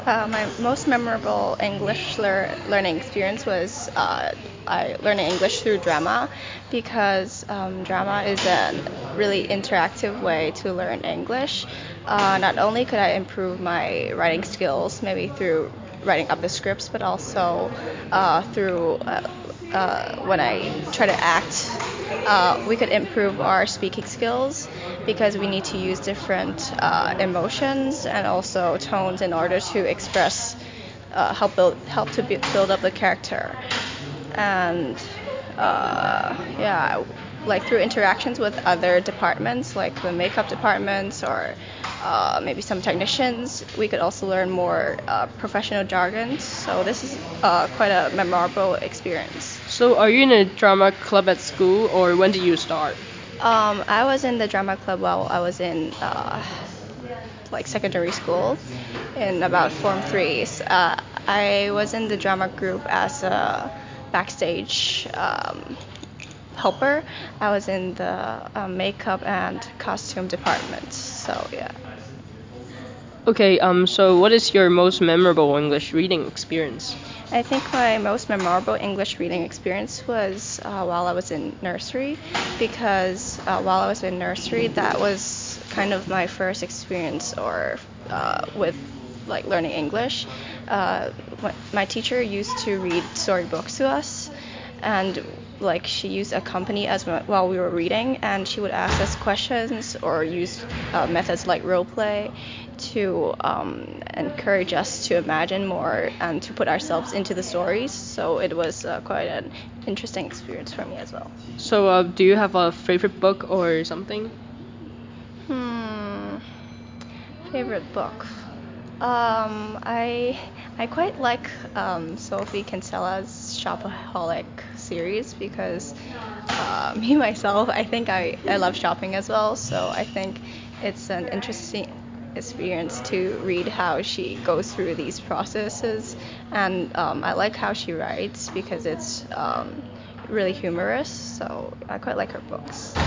My most memorable English learning experience was I learning English through drama because drama is a really interactive way to learn English. Not only could I improve my writing skills, maybe through writing up the scripts, but also through when I try to act, we could improve our speaking skills because we need to use different emotions and also tones in order to express, help to build up the character. And yeah, like through interactions with other departments, like the makeup departments or maybe some technicians, we could also learn more professional jargon. So this is quite a memorable experience. So, are you in a drama club at school, or when did you start? I was in the drama club while I was in like secondary school, in about Form 3s. I was in the drama group as a backstage helper. I was in the makeup and costume department. So yeah. Okay, so what is your most memorable English reading experience? I think my most memorable English reading experience was while I was in nursery, because while I was in nursery, that was kind of my first experience or with like learning English. My teacher used to read storybooks to us, and like she used accompany us while we were reading, and she would ask us questions or use methods like role play to encourage us to imagine more and to put ourselves into the stories. So it was quite an interesting experience for me as well. So, do you have a favorite book or something? Hmm, favorite book. I quite like Sophie Kinsella's Shopaholic series because me myself, I think I love shopping as well. So I think it's an interesting experience to read how she goes through these processes, and I like how she writes because it's really humorous. So I quite like her books.